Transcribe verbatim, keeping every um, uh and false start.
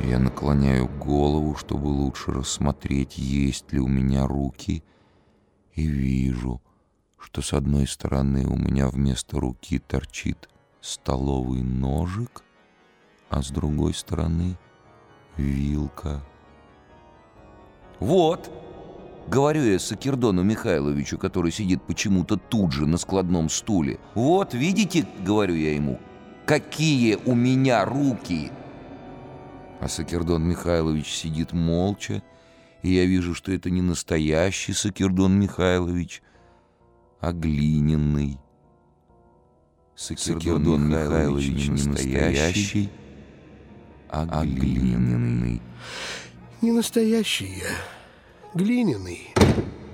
Я наклоняю голову, чтобы лучше рассмотреть, есть ли у меня руки, и вижу, что с одной стороны у меня вместо руки торчит столовый ножик, а с другой стороны вилка. «Вот!» — говорю я Сакердону Михайловичу, который сидит почему-то тут же на складном стуле. «Вот, видите, — говорю я ему, — какие у меня руки!» А Сакердон Михайлович сидит молча, и я вижу, что это не настоящий Сакердон Михайлович, а глиняный. Сакердон Михайлович не настоящий, а глиняный. Не настоящий я, глиняный.